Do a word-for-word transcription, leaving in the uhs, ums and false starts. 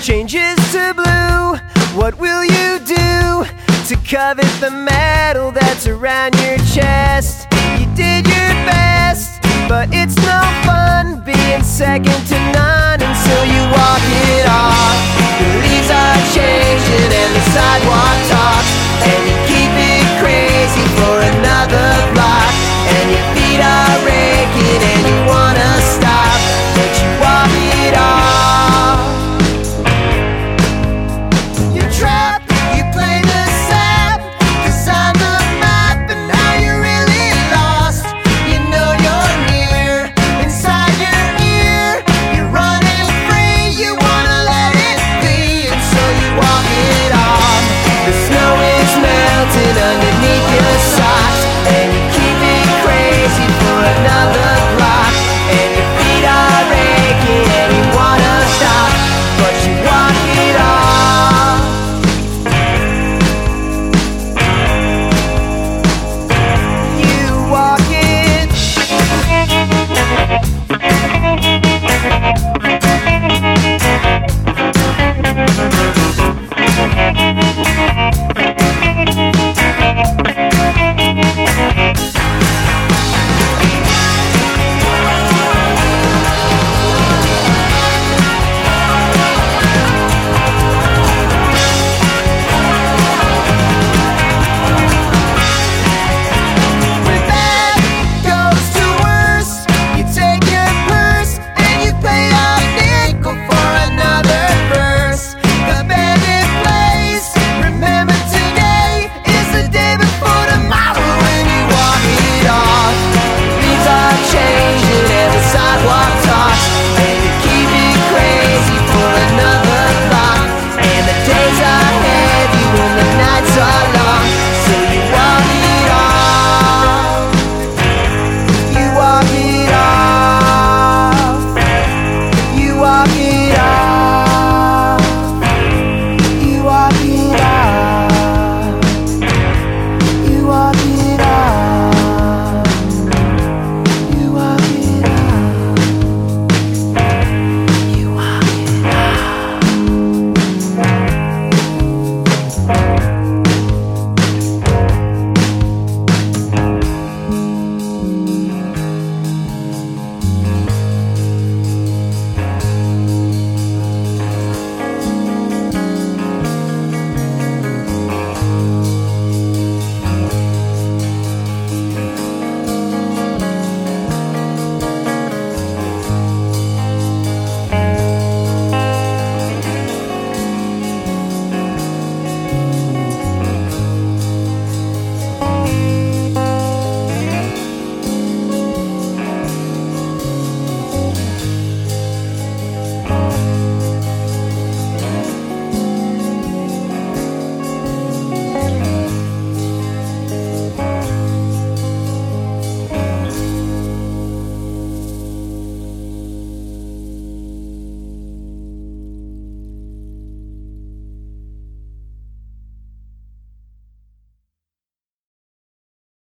changes to blue. What will you do to covet the medal that's around your chest? You did your best, but it's no fun being second to none until you walk it off. The leaves are changing and the sidewalk talks, and